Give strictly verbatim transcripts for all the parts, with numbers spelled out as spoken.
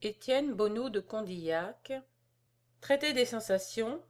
Étienne Bonneau de Condillac, Traité des sensations,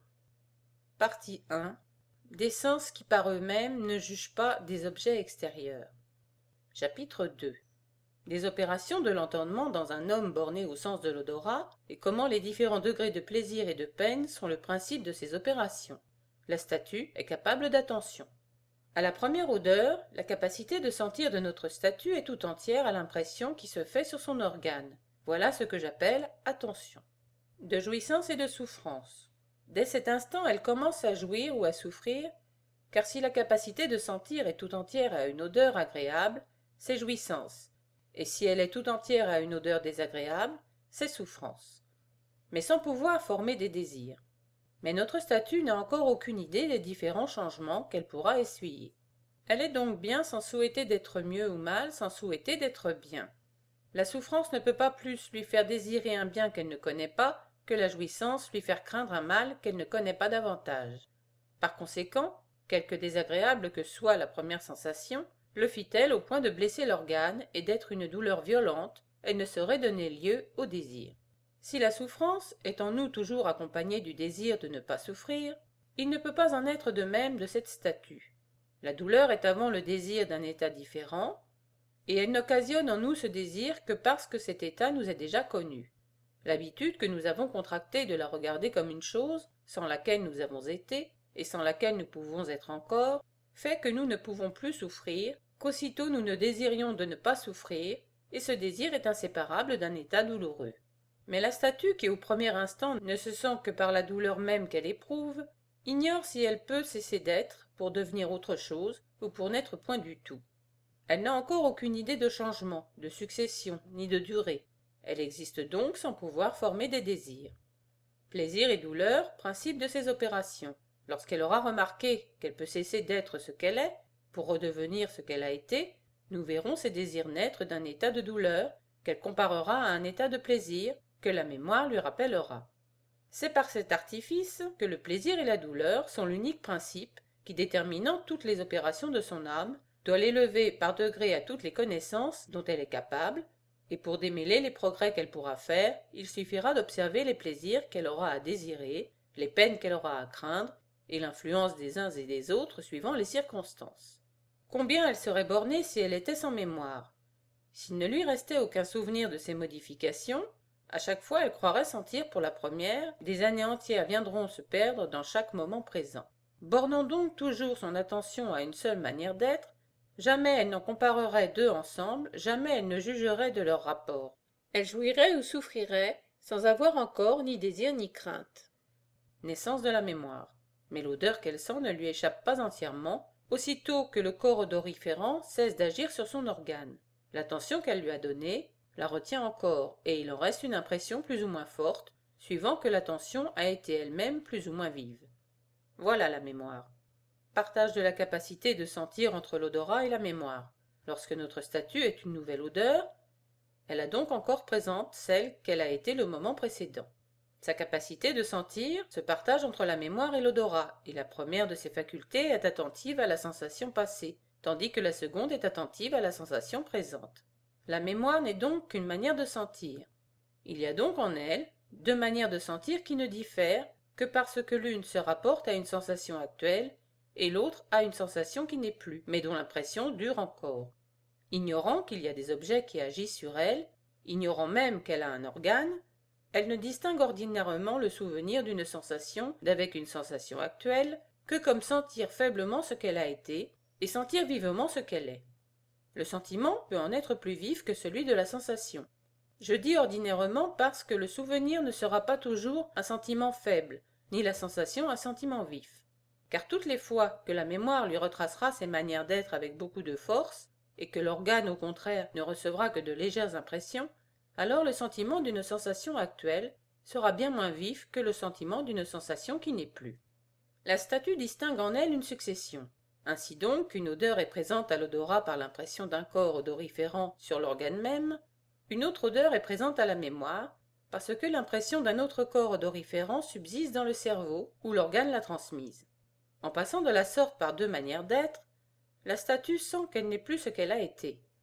partie un. Des sens qui par eux-mêmes ne jugent pas des objets extérieurs. Chapitre deux. Des opérations de l'entendement dans un homme borné au sens de l'odorat, et comment les différents degrés de plaisir et de peine sont le principe de ces opérations. La statue est capable d'attention. À la première odeur, la capacité de sentir de notre statue est tout entière à l'impression qui se fait sur son organe. Voilà ce que j'appelle attention. De jouissance et de souffrance. Dès cet instant, elle commence à jouir ou à souffrir, car si la capacité de sentir est tout entière à une odeur agréable, c'est jouissance, et si elle est tout entière à une odeur désagréable, c'est souffrance. Mais sans pouvoir former des désirs. Mais notre statue n'a encore aucune idée des différents changements qu'elle pourra essuyer. Elle est donc bien sans souhaiter d'être mieux ou mal, sans souhaiter d'être bien. La souffrance ne peut pas plus lui faire désirer un bien qu'elle ne connaît pas, que la jouissance lui faire craindre un mal qu'elle ne connaît pas davantage. Par conséquent, quelque désagréable que soit la première sensation, le fit-elle au point de blesser l'organe et d'être une douleur violente, elle ne saurait donner lieu au désir. Si la souffrance est en nous toujours accompagnée du désir de ne pas souffrir, il ne peut pas en être de même de cette statue. La douleur est avant le désir d'un état différent, et elle n'occasionne en nous ce désir que parce que cet état nous est déjà connu. L'habitude que nous avons contractée de la regarder comme une chose, sans laquelle nous avons été, et sans laquelle nous pouvons être encore, fait que nous ne pouvons plus souffrir, qu'aussitôt nous ne désirions de ne pas souffrir, et ce désir est inséparable d'un état douloureux. Mais la statue qui au premier instant ne se sent que par la douleur même qu'elle éprouve, ignore si elle peut cesser d'être, pour devenir autre chose, ou pour n'être point du tout. Elle n'a encore aucune idée de changement, de succession, ni de durée. Elle existe donc sans pouvoir former des désirs. Plaisir et douleur, principe de ces opérations. Lorsqu'elle aura remarqué qu'elle peut cesser d'être ce qu'elle est, pour redevenir ce qu'elle a été, nous verrons ses désirs naître d'un état de douleur, qu'elle comparera à un état de plaisir, que la mémoire lui rappellera. C'est par cet artifice que le plaisir et la douleur sont l'unique principe qui, déterminant toutes les opérations de son âme, doit l'élever par degrés à toutes les connaissances dont elle est capable, et pour démêler les progrès qu'elle pourra faire, il suffira d'observer les plaisirs qu'elle aura à désirer, les peines qu'elle aura à craindre, et l'influence des uns et des autres suivant les circonstances. Combien elle serait bornée si elle était sans mémoire. S'il ne lui restait aucun souvenir de ces modifications, à chaque fois elle croirait sentir pour la première, des années entières viendront se perdre dans chaque moment présent. Bornant donc toujours son attention à une seule manière d'être, jamais elle n'en comparerait deux ensemble, jamais elle ne jugerait de leur rapport. Elle jouirait ou souffrirait, sans avoir encore ni désir ni crainte. Naissance de la mémoire. Mais l'odeur qu'elle sent ne lui échappe pas entièrement, aussitôt que le corps odoriférant cesse d'agir sur son organe. L'attention qu'elle lui a donnée la retient encore, et il en reste une impression plus ou moins forte, suivant que l'attention a été elle-même plus ou moins vive. Voilà la mémoire. Partage de la capacité de sentir entre l'odorat et la mémoire. Lorsque notre statue est une nouvelle odeur, elle a donc encore présente celle qu'elle a été le moment précédent. Sa capacité de sentir se partage entre la mémoire et l'odorat, et la première de ces facultés est attentive à la sensation passée, tandis que la seconde est attentive à la sensation présente. La mémoire n'est donc qu'une manière de sentir. Il y a donc en elle deux manières de sentir qui ne diffèrent que parce que l'une se rapporte à une sensation actuelle et l'autre à une sensation qui n'est plus, mais dont l'impression dure encore. Ignorant qu'il y a des objets qui agissent sur elle, ignorant même qu'elle a un organe, elle ne distingue ordinairement le souvenir d'une sensation d'avec une sensation actuelle que comme sentir faiblement ce qu'elle a été et sentir vivement ce qu'elle est. Le sentiment peut en être plus vif que celui de la sensation. Je dis ordinairement parce que le souvenir ne sera pas toujours un sentiment faible, ni la sensation un sentiment vif. Car toutes les fois que la mémoire lui retracera ses manières d'être avec beaucoup de force, et que l'organe au contraire ne recevra que de légères impressions, alors le sentiment d'une sensation actuelle sera bien moins vif que le sentiment d'une sensation qui n'est plus. La statue distingue en elle une succession. Ainsi donc, une odeur est présente à l'odorat par l'impression d'un corps odoriférant sur l'organe même, une autre odeur est présente à la mémoire, parce que l'impression d'un autre corps odoriférant subsiste dans le cerveau, où l'organe l'a transmise. En passant de la sorte par deux manières d'être, la statue sent qu'elle n'est plus ce qu'elle a été.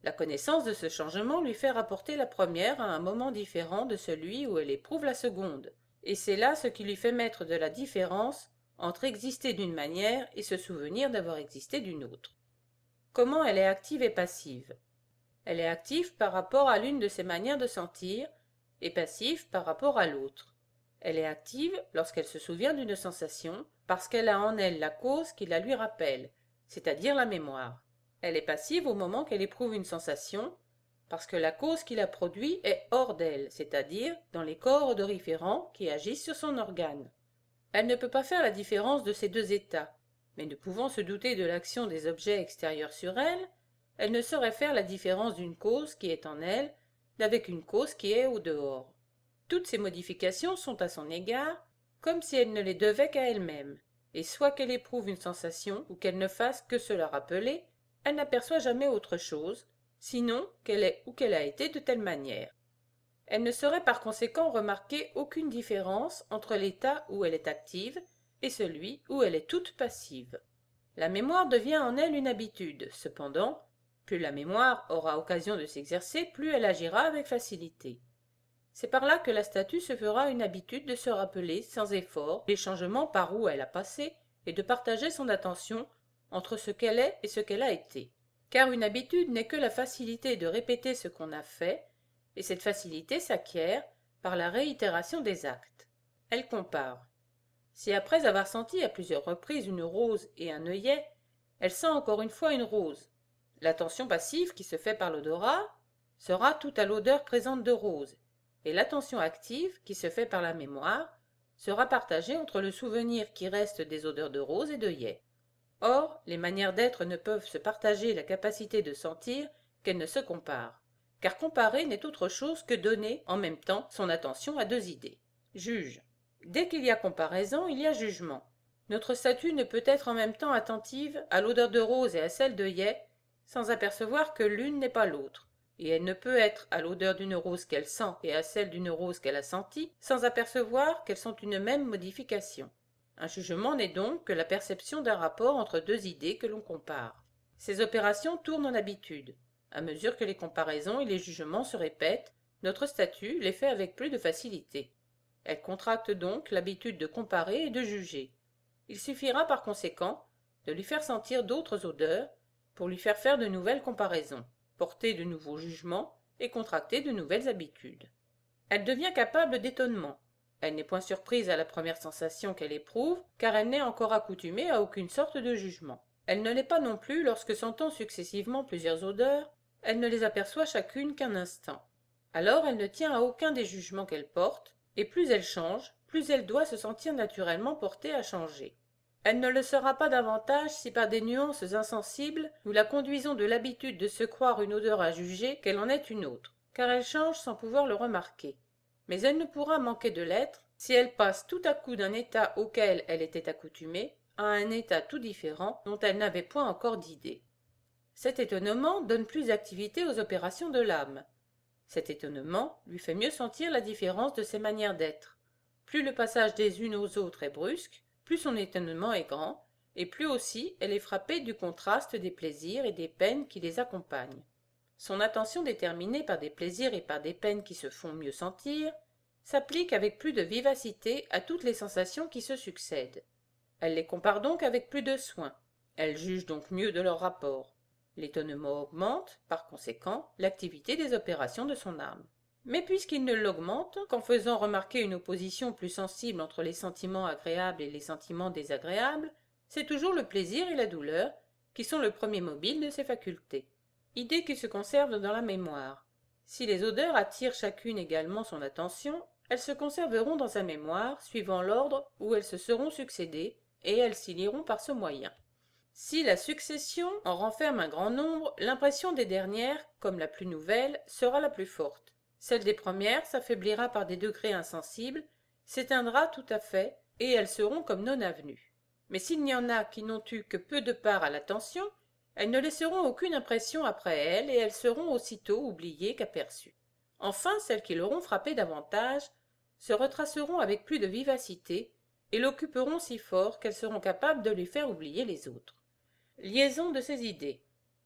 La connaissance de ce changement lui fait rapporter la première à un moment différent de celui où elle éprouve la seconde, et c'est là ce qui lui fait mettre de la différence entre exister d'une manière et se souvenir d'avoir existé d'une autre. Comment elle est active et passive? Elle est active par rapport à l'une de ses manières de sentir et passive par rapport à l'autre. Elle est active lorsqu'elle se souvient d'une sensation parce qu'elle a en elle la cause qui la lui rappelle, c'est-à-dire la mémoire. Elle est passive au moment qu'elle éprouve une sensation parce que la cause qui la produit est hors d'elle, c'est-à-dire dans les corps odoriférants qui agissent sur son organe. Elle ne peut pas faire la différence de ces deux états, mais ne pouvant se douter de l'action des objets extérieurs sur elle, elle ne saurait faire la différence d'une cause qui est en elle d'avec une cause qui est au dehors. Toutes ces modifications sont à son égard comme si elle ne les devait qu'à elle-même, et soit qu'elle éprouve une sensation ou qu'elle ne fasse que se la rappeler, elle n'aperçoit jamais autre chose, sinon qu'elle est ou qu'elle a été de telle manière. Elle ne saurait par conséquent remarquer aucune différence entre l'état où elle est active et celui où elle est toute passive. La mémoire devient en elle une habitude, cependant, plus la mémoire aura occasion de s'exercer, plus elle agira avec facilité. C'est par là que la statue se fera une habitude de se rappeler, sans effort, les changements par où elle a passé et de partager son attention entre ce qu'elle est et ce qu'elle a été. Car une habitude n'est que la facilité de répéter ce qu'on a fait, et cette facilité s'acquiert par la réitération des actes. Elle compare. Si après avoir senti à plusieurs reprises une rose et un œillet, elle sent encore une fois une rose, l'attention passive qui se fait par l'odorat sera tout à l'odeur présente de rose, et l'attention active qui se fait par la mémoire sera partagée entre le souvenir qui reste des odeurs de rose et d'œillet. Or, les manières d'être ne peuvent se partager la capacité de sentir qu'elles ne se comparent, car comparer n'est autre chose que donner en même temps son attention à deux idées. Juge. Dès qu'il y a comparaison, il y a jugement. Notre statue ne peut être en même temps attentive à l'odeur de rose et à celle d'œillet sans apercevoir que l'une n'est pas l'autre, et elle ne peut être à l'odeur d'une rose qu'elle sent et à celle d'une rose qu'elle a sentie sans apercevoir qu'elles sont une même modification. Un jugement n'est donc que la perception d'un rapport entre deux idées que l'on compare. Ces opérations tournent en habitude. À mesure que les comparaisons et les jugements se répètent, notre statue les fait avec plus de facilité. Elle contracte donc l'habitude de comparer et de juger. Il suffira par conséquent de lui faire sentir d'autres odeurs pour lui faire faire de nouvelles comparaisons, porter de nouveaux jugements et contracter de nouvelles habitudes. Elle devient capable d'étonnement. Elle n'est point surprise à la première sensation qu'elle éprouve, car elle n'est encore accoutumée à aucune sorte de jugement. Elle ne l'est pas non plus lorsque, sentant successivement plusieurs odeurs, elle ne les aperçoit chacune qu'un instant. Alors elle ne tient à aucun des jugements qu'elle porte, et plus elle change, plus elle doit se sentir naturellement portée à changer. Elle ne le sera pas davantage si par des nuances insensibles nous la conduisons de l'habitude de se croire une odeur à juger qu'elle en est une autre, car elle change sans pouvoir le remarquer. Mais elle ne pourra manquer de l'être si elle passe tout à coup d'un état auquel elle était accoutumée à un état tout différent dont elle n'avait point encore d'idée. Cet étonnement donne plus d'activité aux opérations de l'âme. Cet étonnement lui fait mieux sentir la différence de ses manières d'être. Plus le passage des unes aux autres est brusque, plus son étonnement est grand, et plus aussi elle est frappée du contraste des plaisirs et des peines qui les accompagnent. Son attention déterminée par des plaisirs et par des peines qui se font mieux sentir, s'applique avec plus de vivacité à toutes les sensations qui se succèdent. Elle les compare donc avec plus de soin. Elle juge donc mieux de leur rapport. L'étonnement augmente, par conséquent, l'activité des opérations de son âme. Mais puisqu'il ne l'augmente qu'en faisant remarquer une opposition plus sensible entre les sentiments agréables et les sentiments désagréables, c'est toujours le plaisir et la douleur qui sont le premier mobile de ses facultés. Idées qui se conservent dans la mémoire. Si les odeurs attirent chacune également son attention, elles se conserveront dans sa mémoire suivant l'ordre où elles se seront succédées, et elles s'y lieront par ce moyen. Si la succession en renferme un grand nombre, l'impression des dernières, comme la plus nouvelle, sera la plus forte. Celle des premières s'affaiblira par des degrés insensibles, s'éteindra tout à fait, et elles seront comme non avenues. Mais s'il n'y en a qui n'ont eu que peu de part à l'attention, elles ne laisseront aucune impression après elles, et elles seront aussitôt oubliées qu'aperçues. Enfin, celles qui l'auront frappé davantage se retraceront avec plus de vivacité, et l'occuperont si fort qu'elles seront capables de lui faire oublier les autres. Liaison de ces idées.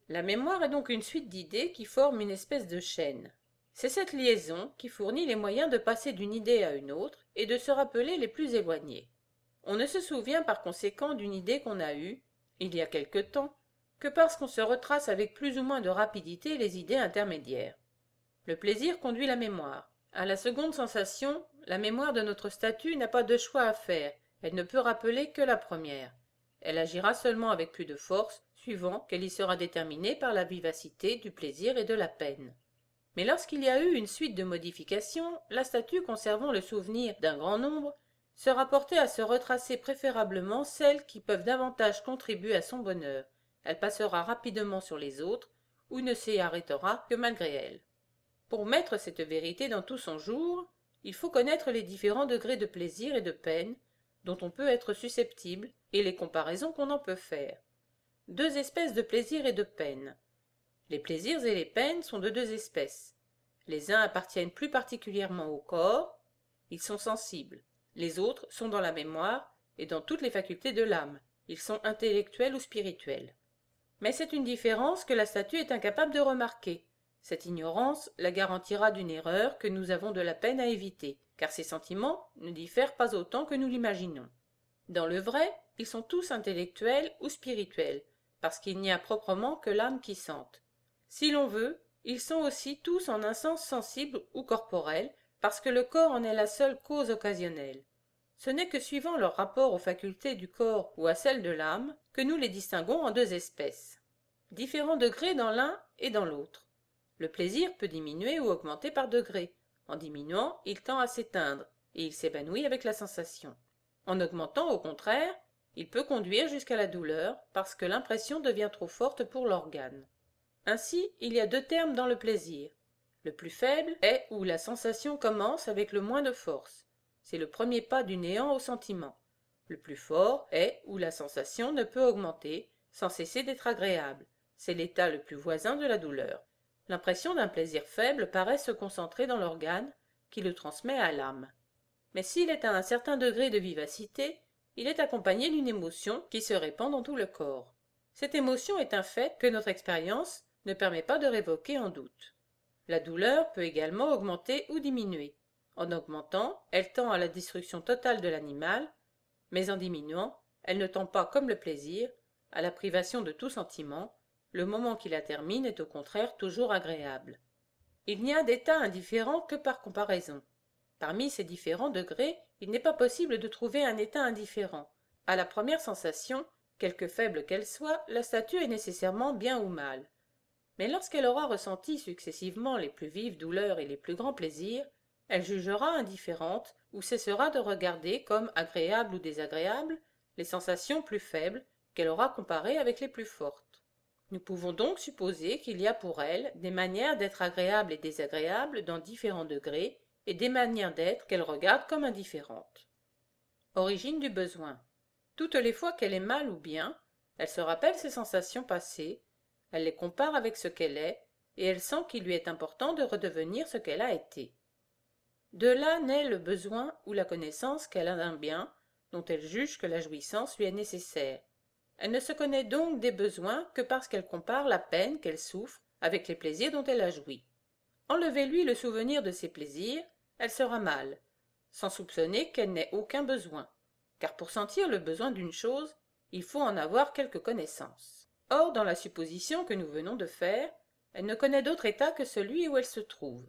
La mémoire est donc une suite d'idées qui forment une espèce de chaîne. C'est cette liaison qui fournit les moyens de passer d'une idée à une autre et de se rappeler les plus éloignées. On ne se souvient par conséquent d'une idée qu'on a eue, il y a quelque temps, que parce qu'on se retrace avec plus ou moins de rapidité les idées intermédiaires. Le plaisir conduit la mémoire. À la seconde sensation, la mémoire de notre statut n'a pas de choix à faire, elle ne peut rappeler que la première. Elle agira seulement avec plus de force, suivant qu'elle y sera déterminée par la vivacité du plaisir et de la peine. Mais lorsqu'il y a eu une suite de modifications, la statue conservant le souvenir d'un grand nombre, sera portée à se retracer préférablement celles qui peuvent davantage contribuer à son bonheur. Elle passera rapidement sur les autres, ou ne s'y arrêtera que malgré elles. Pour mettre cette vérité dans tout son jour, il faut connaître les différents degrés de plaisir et de peine dont on peut être susceptible et les comparaisons qu'on en peut faire. Deux espèces de plaisir et de peine. Les plaisirs et les peines sont de deux espèces. Les uns appartiennent plus particulièrement au corps, ils sont sensibles. Les autres sont dans la mémoire et dans toutes les facultés de l'âme, ils sont intellectuels ou spirituels. Mais c'est une différence que la statue est incapable de remarquer. Cette ignorance la garantira d'une erreur que nous avons de la peine à éviter, car ces sentiments ne diffèrent pas autant que nous l'imaginons. Dans le vrai, ils sont tous intellectuels ou spirituels, parce qu'il n'y a proprement que l'âme qui sente. Si l'on veut, ils sont aussi tous en un sens sensible ou corporel, parce que le corps en est la seule cause occasionnelle. Ce n'est que suivant leur rapport aux facultés du corps ou à celles de l'âme que nous les distinguons en deux espèces. Différents degrés dans l'un et dans l'autre. Le plaisir peut diminuer ou augmenter par degrés. En diminuant, il tend à s'éteindre, et il s'évanouit avec la sensation. En augmentant, au contraire, il peut conduire jusqu'à la douleur, parce que l'impression devient trop forte pour l'organe. Ainsi, il y a deux termes dans le plaisir. Le plus faible est où la sensation commence avec le moins de force. C'est le premier pas du néant au sentiment. Le plus fort est où la sensation ne peut augmenter sans cesser d'être agréable. C'est l'état le plus voisin de la douleur. L'impression d'un plaisir faible paraît se concentrer dans l'organe qui le transmet à l'âme. Mais s'il est à un certain degré de vivacité, il est accompagné d'une émotion qui se répand dans tout le corps. Cette émotion est un fait que notre expérience ne permet pas de révoquer en doute. La douleur peut également augmenter ou diminuer. En augmentant, elle tend à la destruction totale de l'animal, mais en diminuant, elle ne tend pas, comme le plaisir, à la privation de tout sentiment. Le moment qui la termine est au contraire toujours agréable. Il n'y a d'état indifférent que par comparaison. Parmi ces différents degrés, il n'est pas possible de trouver un état indifférent. À la première sensation, quelque faible qu'elle soit, la statue est nécessairement bien ou mal. Mais lorsqu'elle aura ressenti successivement les plus vives douleurs et les plus grands plaisirs, elle jugera indifférente ou cessera de regarder comme agréables ou désagréables les sensations plus faibles qu'elle aura comparées avec les plus fortes. Nous pouvons donc supposer qu'il y a pour elle des manières d'être agréables et désagréables dans différents degrés et des manières d'être qu'elle regarde comme indifférentes. Origine du besoin. Toutes les fois qu'elle est mal ou bien, elle se rappelle ses sensations passées, elle les compare avec ce qu'elle est, et elle sent qu'il lui est important de redevenir ce qu'elle a été. De là naît le besoin ou la connaissance qu'elle a d'un bien, dont elle juge que la jouissance lui est nécessaire. Elle ne se connaît donc des besoins que parce qu'elle compare la peine qu'elle souffre avec les plaisirs dont elle a joui. Enlevez-lui le souvenir de ses plaisirs, elle sera mal, sans soupçonner qu'elle n'ait aucun besoin, car pour sentir le besoin d'une chose, il faut en avoir quelque connaissance. Or, dans la supposition que nous venons de faire, elle ne connaît d'autre état que celui où elle se trouve.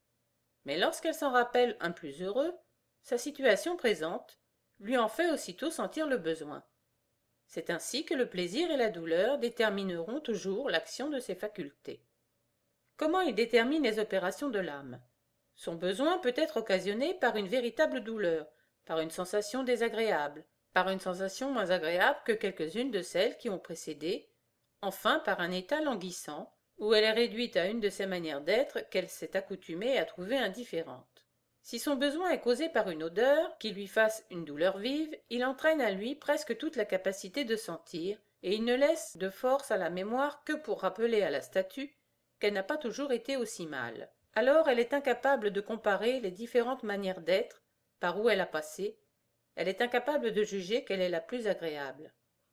Mais lorsqu'elle s'en rappelle un plus heureux, sa situation présente lui en fait aussitôt sentir le besoin. C'est ainsi que le plaisir et la douleur détermineront toujours l'action de ses facultés. Comment il détermine les opérations de l'âme? Son besoin peut être occasionné par une véritable douleur, par une sensation désagréable, par une sensation moins agréable que quelques-unes de celles qui ont précédé, enfin par un état languissant, où elle est réduite à une de ces manières d'être qu'elle s'est accoutumée à trouver indifférente. Si son besoin est causé par une odeur qui lui fasse une douleur vive, il entraîne à lui presque toute la capacité de sentir, et il ne laisse de force à la mémoire que pour rappeler à la statue qu'elle n'a pas toujours été aussi mal. Alors elle est incapable de comparer les différentes manières d'être par où elle a passé, elle est incapable de juger quelle est la plus agréable.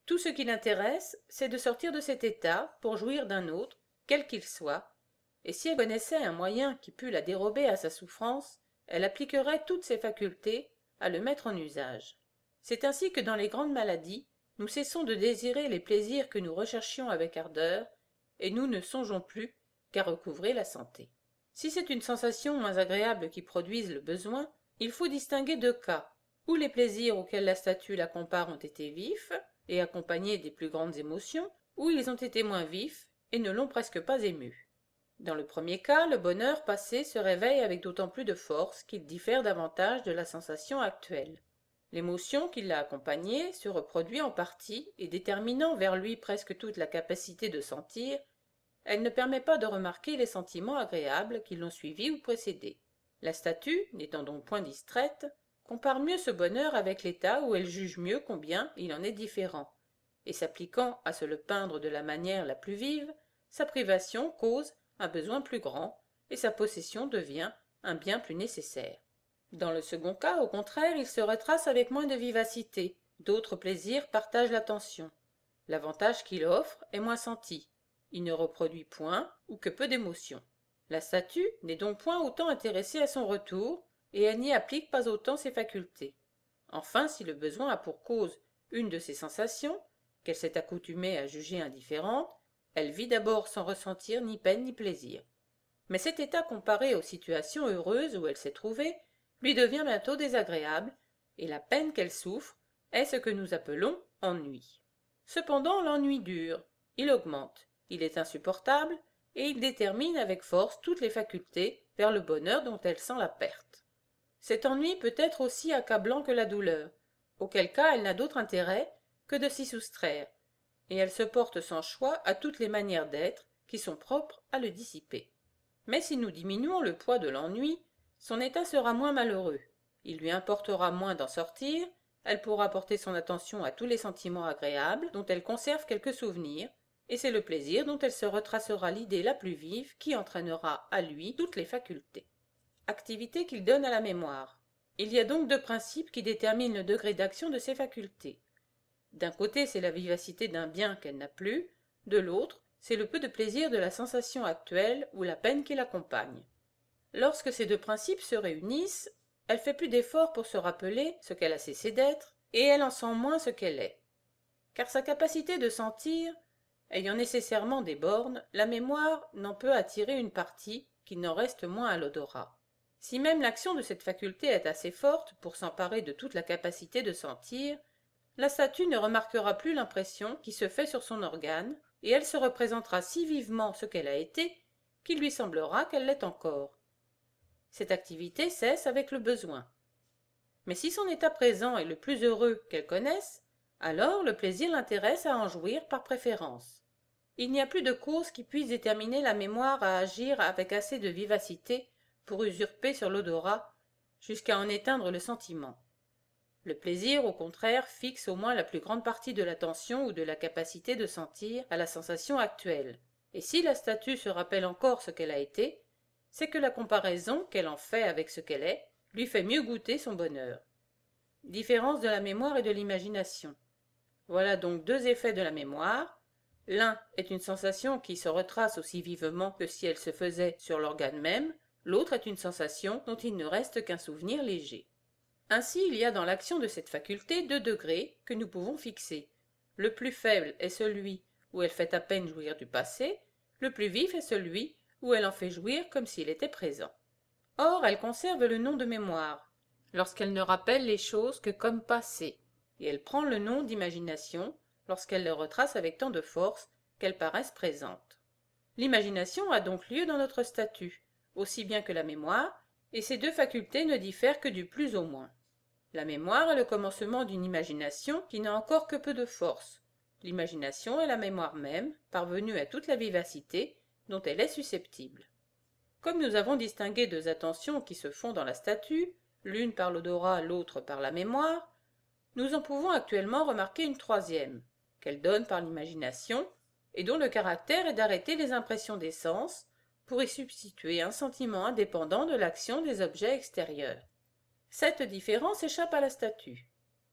Tout ce qui l'intéresse, c'est de sortir de cet état pour jouir d'un autre, quel qu'il soit, et si elle connaissait un moyen qui pût la dérober à sa souffrance, elle appliquerait toutes ses facultés à le mettre en usage. C'est ainsi que dans les grandes maladies, nous cessons de désirer les plaisirs que nous recherchions avec ardeur, et nous ne songeons plus qu'à recouvrer la santé. Si c'est une sensation moins agréable qui produise le besoin, il faut distinguer deux cas, où les plaisirs auxquels la statue la compare ont été vifs, et accompagnés des plus grandes émotions, où ils ont été moins vifs, et ne l'ont presque pas ému. Dans le premier cas, le bonheur passé se réveille avec d'autant plus de force qu'il diffère davantage de la sensation actuelle. L'émotion qui l'a accompagné se reproduit en partie et déterminant vers lui presque toute la capacité de sentir, elle ne permet pas de remarquer les sentiments agréables qui l'ont suivi ou précédé. La statue, n'étant donc point distraite, compare mieux ce bonheur avec l'état où elle juge mieux combien il en est différent, et s'appliquant à se le peindre de la manière la plus vive, sa privation cause un besoin plus grand, et sa possession devient un bien plus nécessaire. Dans le second cas, au contraire, il se retrace avec moins de vivacité, d'autres plaisirs partagent l'attention. L'avantage qu'il offre est moins senti, il ne reproduit point ou que peu d'émotions. La statue n'est donc point autant intéressée à son retour, et elle n'y applique pas autant ses facultés. Enfin, si le besoin a pour cause une de ses sensations, qu'elle s'est accoutumée à juger indifférente, elle vit d'abord sans ressentir ni peine ni plaisir. Mais cet état comparé aux situations heureuses où elle s'est trouvée, lui devient bientôt désagréable, et la peine qu'elle souffre est ce que nous appelons ennui. Cependant, l'ennui dure, il augmente, il est insupportable, et il détermine avec force toutes les facultés vers le bonheur dont elle sent la perte. Cet ennui peut être aussi accablant que la douleur, auquel cas elle n'a d'autre intérêt que de s'y soustraire, et elle se porte sans choix à toutes les manières d'être qui sont propres à le dissiper. Mais si nous diminuons le poids de l'ennui, son état sera moins malheureux, il lui importera moins d'en sortir, elle pourra porter son attention à tous les sentiments agréables dont elle conserve quelques souvenirs, et c'est le plaisir dont elle se retracera l'idée la plus vive qui entraînera à lui toutes les facultés. Activité qu'il donne à la mémoire. Il y a donc deux principes qui déterminent le degré d'action de ses facultés. D'un côté, c'est la vivacité d'un bien qu'elle n'a plus, de l'autre, c'est le peu de plaisir de la sensation actuelle ou la peine qui l'accompagne. Lorsque ces deux principes se réunissent, elle fait plus d'efforts pour se rappeler ce qu'elle a cessé d'être, et elle en sent moins ce qu'elle est. Car sa capacité de sentir, ayant nécessairement des bornes, la mémoire n'en peut attirer une partie qui n'en reste moins à l'odorat. Si même l'action de cette faculté est assez forte pour s'emparer de toute la capacité de sentir, la statue ne remarquera plus l'impression qui se fait sur son organe, et elle se représentera si vivement ce qu'elle a été, qu'il lui semblera qu'elle l'est encore. Cette activité cesse avec le besoin. Mais si son état présent est le plus heureux qu'elle connaisse, alors le plaisir l'intéresse à en jouir par préférence. Il n'y a plus de cause qui puisse déterminer la mémoire à agir avec assez de vivacité pour usurper sur l'odorat, jusqu'à en éteindre le sentiment. Le plaisir, au contraire, fixe au moins la plus grande partie de l'attention ou de la capacité de sentir à la sensation actuelle. Et si la statue se rappelle encore ce qu'elle a été, c'est que la comparaison qu'elle en fait avec ce qu'elle est lui fait mieux goûter son bonheur. Différence de la mémoire et de l'imagination. Voilà donc deux effets de la mémoire. L'un est une sensation qui se retrace aussi vivement que si elle se faisait sur l'organe même, l'autre est une sensation dont il ne reste qu'un souvenir léger. Ainsi, il y a dans l'action de cette faculté deux degrés que nous pouvons fixer. Le plus faible est celui où elle fait à peine jouir du passé, le plus vif est celui où elle en fait jouir comme s'il était présent. Or, elle conserve le nom de mémoire, lorsqu'elle ne rappelle les choses que comme passées, et elle prend le nom d'imagination lorsqu'elle les retrace avec tant de force qu'elles paraissent présentes. L'imagination a donc lieu dans notre statut, aussi bien que la mémoire, et ces deux facultés ne diffèrent que du plus au moins. La mémoire est le commencement d'une imagination qui n'a encore que peu de force. L'imagination est la mémoire même, parvenue à toute la vivacité dont elle est susceptible. Comme nous avons distingué deux attentions qui se font dans la statue, l'une par l'odorat, l'autre par la mémoire, nous en pouvons actuellement remarquer une troisième, qu'elle donne par l'imagination, et dont le caractère est d'arrêter les impressions des sens, pour y substituer un sentiment indépendant de l'action des objets extérieurs. Cette différence échappe à la statue.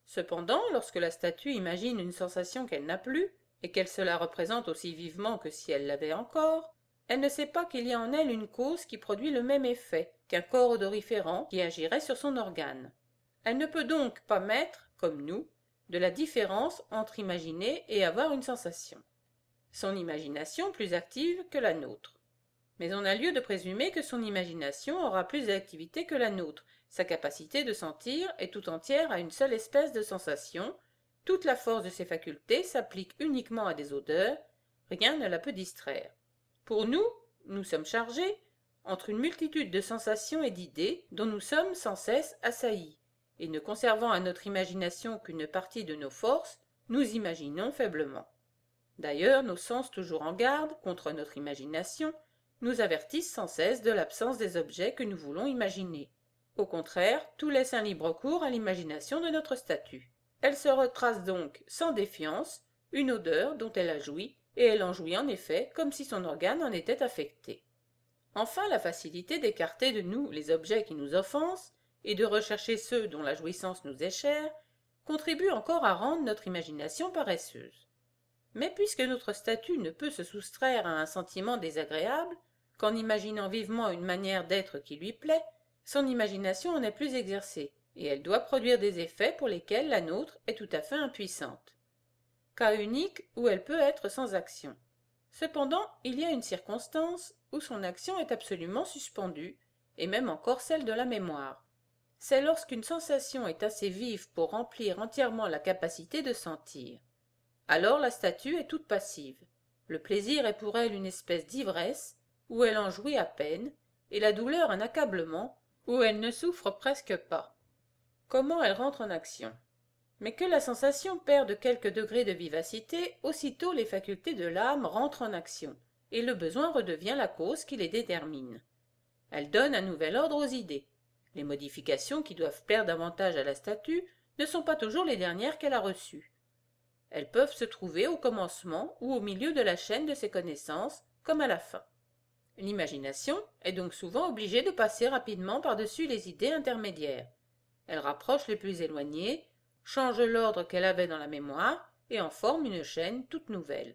Cependant, lorsque la statue imagine une sensation qu'elle n'a plus, et qu'elle se la représente aussi vivement que si elle l'avait encore, elle ne sait pas qu'il y a en elle une cause qui produit le même effet qu'un corps odoriférant qui agirait sur son organe. Elle ne peut donc pas mettre, comme nous, de la différence entre imaginer et avoir une sensation. Son imagination plus active que la nôtre. Mais on a lieu de présumer que son imagination aura plus d'activité que la nôtre. Sa capacité de sentir est tout entière à une seule espèce de sensation. Toute la force de ses facultés s'applique uniquement à des odeurs. Rien ne la peut distraire. Pour nous, nous sommes chargés entre une multitude de sensations et d'idées dont nous sommes sans cesse assaillis. Et ne conservant à notre imagination qu'une partie de nos forces, nous imaginons faiblement. D'ailleurs, nos sens toujours en garde contre notre imagination nous avertissent sans cesse de l'absence des objets que nous voulons imaginer. Au contraire, tout laisse un libre cours à l'imagination de notre statue. Elle se retrace donc, sans défiance, une odeur dont elle a joui, et elle en jouit en effet comme si son organe en était affecté. Enfin, la facilité d'écarter de nous les objets qui nous offensent, et de rechercher ceux dont la jouissance nous est chère, contribue encore à rendre notre imagination paresseuse. Mais puisque notre statue ne peut se soustraire à un sentiment désagréable, qu'en imaginant vivement une manière d'être qui lui plaît, son imagination en est plus exercée, et elle doit produire des effets pour lesquels la nôtre est tout à fait impuissante. Cas unique où elle peut être sans action. Cependant, il y a une circonstance où son action est absolument suspendue, et même encore celle de la mémoire. C'est lorsqu'une sensation est assez vive pour remplir entièrement la capacité de sentir. Alors la statue est toute passive. Le plaisir est pour elle une espèce d'ivresse, où elle en jouit à peine, et la douleur un accablement, où elle ne souffre presque pas. Comment elle rentre en action? Mais que la sensation perde quelques degrés de vivacité, aussitôt les facultés de l'âme rentrent en action, et le besoin redevient la cause qui les détermine. Elle donne un nouvel ordre aux idées. Les modifications qui doivent plaire davantage à la statue ne sont pas toujours les dernières qu'elle a reçues. Elles peuvent se trouver au commencement ou au milieu de la chaîne de ses connaissances, comme à la fin. L'imagination est donc souvent obligée de passer rapidement par-dessus les idées intermédiaires. Elle rapproche les plus éloignées, change l'ordre qu'elle avait dans la mémoire et en forme une chaîne toute nouvelle.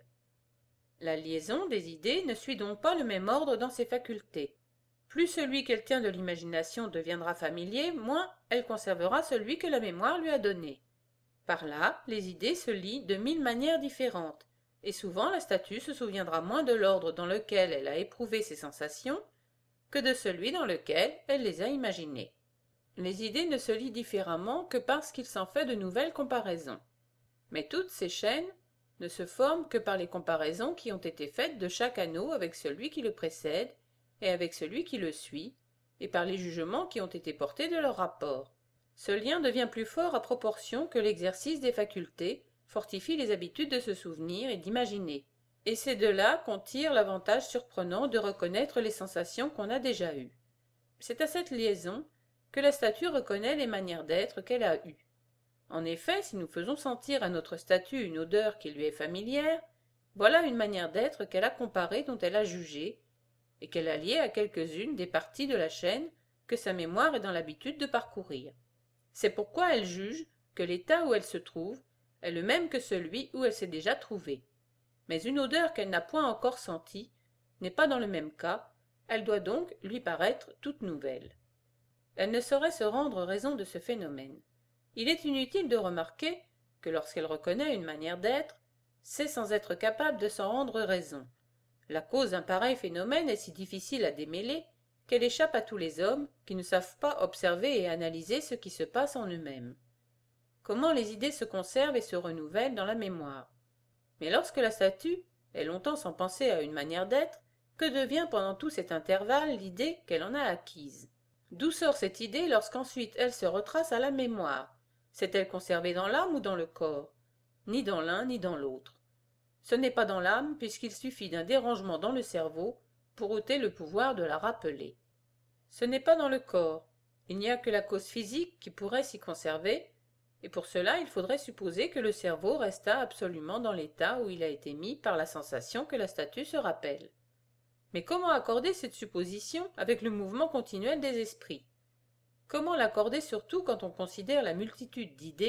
La liaison des idées ne suit donc pas le même ordre dans ses facultés. Plus celui qu'elle tient de l'imagination deviendra familier, moins elle conservera celui que la mémoire lui a donné. Par là, les idées se lient de mille manières différentes, et souvent la statue se souviendra moins de l'ordre dans lequel elle a éprouvé ses sensations que de celui dans lequel elle les a imaginées. Les idées ne se lient différemment que parce qu'il s'en fait de nouvelles comparaisons. Mais toutes ces chaînes ne se forment que par les comparaisons qui ont été faites de chaque anneau avec celui qui le précède et avec celui qui le suit, et par les jugements qui ont été portés de leur rapport. Ce lien devient plus fort à proportion que l'exercice des facultés fortifie les habitudes de se souvenir et d'imaginer, et c'est de là qu'on tire l'avantage surprenant de reconnaître les sensations qu'on a déjà eues. C'est à cette liaison que la statue reconnaît les manières d'être qu'elle a eues. En effet, si nous faisons sentir à notre statue une odeur qui lui est familière, voilà une manière d'être qu'elle a comparée, dont elle a jugé, et qu'elle a liée à quelques-unes des parties de la chaîne que sa mémoire est dans l'habitude de parcourir. C'est pourquoi elle juge que l'état où elle se trouve est le même que celui où elle s'est déjà trouvée. Mais une odeur qu'elle n'a point encore sentie n'est pas dans le même cas, elle doit donc lui paraître toute nouvelle. Elle ne saurait se rendre raison de ce phénomène. Il est inutile de remarquer que lorsqu'elle reconnaît une manière d'être, c'est sans être capable de s'en rendre raison. La cause d'un pareil phénomène est si difficile à démêler qu'elle échappe à tous les hommes qui ne savent pas observer et analyser ce qui se passe en eux-mêmes. Comment les idées se conservent et se renouvellent dans la mémoire. Mais lorsque la statue est longtemps sans penser à une manière d'être, que devient pendant tout cet intervalle l'idée qu'elle en a acquise? D'où sort cette idée lorsqu'ensuite elle se retrace à la mémoire? S'est-elle conservée dans l'âme ou dans le corps? Ni dans l'un ni dans l'autre. Ce n'est pas dans l'âme, puisqu'il suffit d'un dérangement dans le cerveau pour ôter le pouvoir de la rappeler. Ce n'est pas dans le corps. Il n'y a que la cause physique qui pourrait s'y conserver, et pour cela il faudrait supposer que le cerveau resta absolument dans l'état où il a été mis par la sensation que la statue se rappelle. Mais comment accorder cette supposition avec le mouvement continuel des esprits? Comment l'accorder surtout quand on considère la multitude d'idées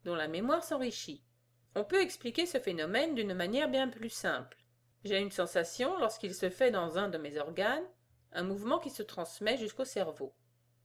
dont la mémoire s'enrichit. On peut expliquer ce phénomène d'une manière bien plus simple. J'ai une sensation lorsqu'il se fait dans un de mes organes, un mouvement qui se transmet jusqu'au cerveau.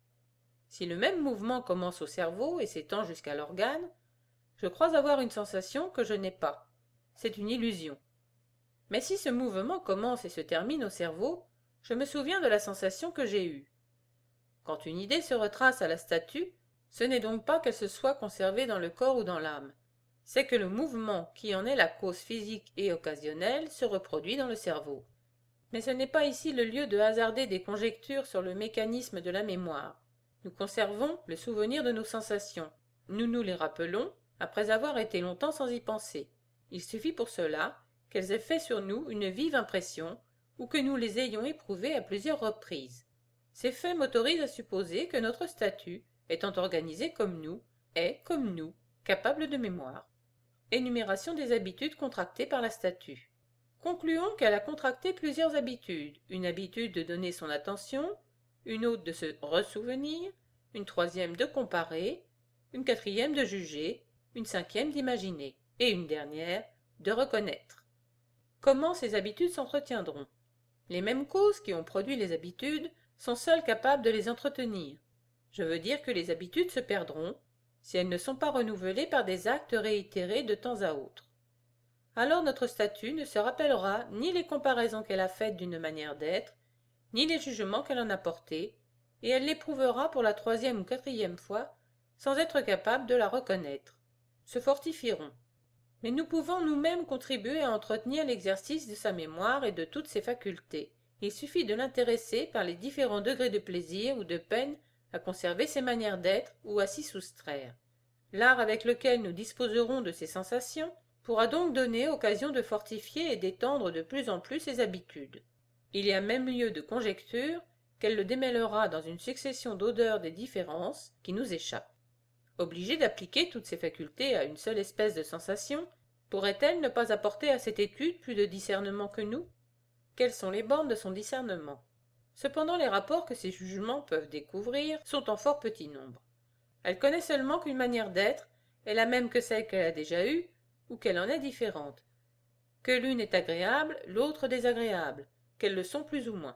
Si le même mouvement commence au cerveau et s'étend jusqu'à l'organe, je crois avoir une sensation que je n'ai pas. C'est une illusion. Mais si ce mouvement commence et se termine au cerveau, je me souviens de la sensation que j'ai eue. Quand une idée se retrace à la statue, ce n'est donc pas qu'elle se soit conservée dans le corps ou dans l'âme, c'est que le mouvement qui en est la cause physique et occasionnelle se reproduit dans le cerveau. Mais ce n'est pas ici le lieu de hasarder des conjectures sur le mécanisme de la mémoire. Nous conservons le souvenir de nos sensations. Nous nous les rappelons après avoir été longtemps sans y penser. Il suffit pour cela qu'elles aient fait sur nous une vive impression ou que nous les ayons éprouvées à plusieurs reprises. Ces faits m'autorisent à supposer que notre statut, étant organisé comme nous, est, comme nous, capable de mémoire. Énumération des habitudes contractées par la statue. Concluons qu'elle a contracté plusieurs habitudes, une habitude de donner son attention, une autre de se ressouvenir, une troisième de comparer, une quatrième de juger, une cinquième d'imaginer, et une dernière de reconnaître. Comment ces habitudes s'entretiendront? Les mêmes causes qui ont produit les habitudes sont seules capables de les entretenir. Je veux dire que les habitudes se perdront si elles ne sont pas renouvelées par des actes réitérés de temps à autre. Alors notre statut ne se rappellera ni les comparaisons qu'elle a faites d'une manière d'être, ni les jugements qu'elle en a portés, et elle l'éprouvera pour la troisième ou quatrième fois sans être capable de la reconnaître. Se fortifieront. Mais nous pouvons nous-mêmes contribuer à entretenir l'exercice de sa mémoire et de toutes ses facultés. Il suffit de l'intéresser par les différents degrés de plaisir ou de peine à conserver ses manières d'être ou à s'y soustraire. L'art avec lequel nous disposerons de ces sensations pourra donc donner occasion de fortifier et d'étendre de plus en plus ses habitudes. Il y a même lieu de conjecture qu'elle le démêlera dans une succession d'odeurs des différences qui nous échappent. Obligée d'appliquer toutes ses facultés à une seule espèce de sensation, pourrait-elle ne pas apporter à cette étude plus de discernement que nous? Quelles sont les bornes de son discernement? Cependant, les rapports que ses jugements peuvent découvrir sont en fort petit nombre. Elle connaît seulement qu'une manière d'être est la même que celle qu'elle a déjà eue, ou qu'elle en est différente, que l'une est agréable, l'autre désagréable, qu'elles le sont plus ou moins.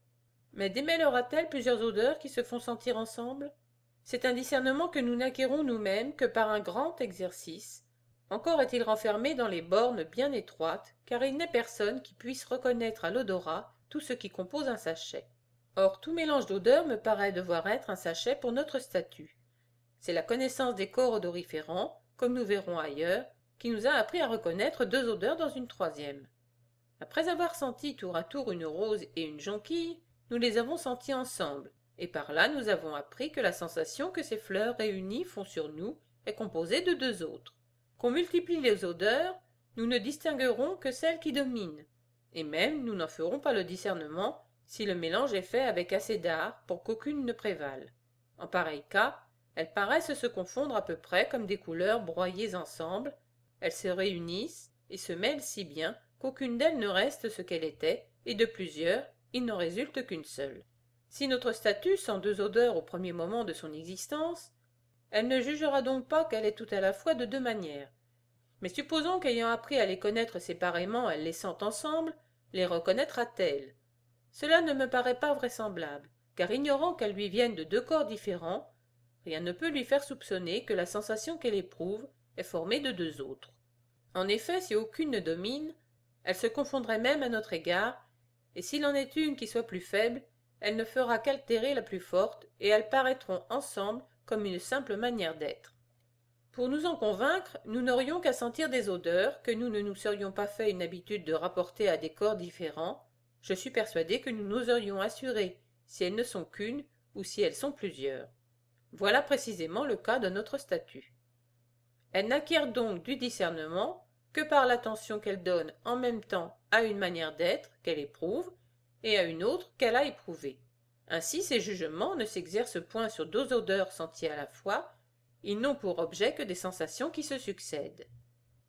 Mais démêlera-t-elle plusieurs odeurs qui se font sentir ensemble? C'est un discernement que nous n'acquérons nous-mêmes que par un grand exercice. Encore est-il renfermé dans les bornes bien étroites, car il n'est personne qui puisse reconnaître à l'odorat tout ce qui compose un sachet. Or, tout mélange d'odeurs me paraît devoir être un sachet pour notre statut. C'est la connaissance des corps odoriférants, comme nous verrons ailleurs, qui nous a appris à reconnaître deux odeurs dans une troisième. Après avoir senti tour à tour une rose et une jonquille, nous les avons senties ensemble, et par là nous avons appris que la sensation que ces fleurs réunies font sur nous est composée de deux autres. Qu'on multiplie les odeurs, nous ne distinguerons que celles qui dominent, et même nous n'en ferons pas le discernement si le mélange est fait avec assez d'art pour qu'aucune ne prévale. En pareil cas, elles paraissent se confondre à peu près comme des couleurs broyées ensemble, elles se réunissent et se mêlent si bien qu'aucune d'elles ne reste ce qu'elle était, et de plusieurs, il n'en résulte qu'une seule. Si notre statut sent deux odeurs au premier moment de son existence, elle ne jugera donc pas qu'elle est tout à la fois de deux manières. Mais supposons qu'ayant appris à les connaître séparément, elle les sent ensemble, les reconnaîtra-t-elle? Cela ne me paraît pas vraisemblable, car ignorant qu'elles lui viennent de deux corps différents, rien ne peut lui faire soupçonner que la sensation qu'elle éprouve est formée de deux autres. En effet, si aucune ne domine, elle se confondrait même à notre égard, et s'il en est une qui soit plus faible, elle ne fera qu'altérer la plus forte, et elles paraîtront ensemble comme une simple manière d'être. Pour nous en convaincre, nous n'aurions qu'à sentir des odeurs que nous ne nous serions pas fait une habitude de rapporter à des corps différents. Je suis persuadé que nous n'oserions assurer si elles ne sont qu'une ou si elles sont plusieurs. Voilà précisément le cas de notre statut. Elle n'acquiert donc du discernement que par l'attention qu'elle donne en même temps à une manière d'être qu'elle éprouve et à une autre qu'elle a éprouvée. Ainsi, ses jugements ne s'exercent point sur deux odeurs senties à la fois, ils n'ont pour objet que des sensations qui se succèdent.